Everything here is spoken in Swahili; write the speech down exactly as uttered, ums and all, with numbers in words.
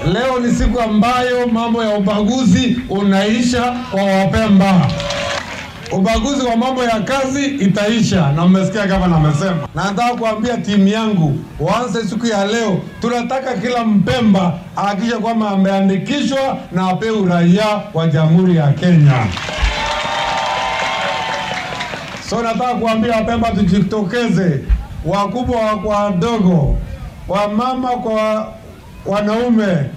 Leo ni siku ambayo mambo ya ubaguzi unaisha kwa Wapemba. Ubaguzi wa mambo ya kazi itaisha, na mmesikia kama namesema. Na nataka kuambia timu yangu waanze siku ya leo. Tunataka kila Mpemba ahakikishe kwamba ameandikishwa na apewe uraia wa Jamhuri ya Kenya. So nataka kuambia Wapemba tujitokeze, wakubwa kwa wadogo, wamama kwa wanaume.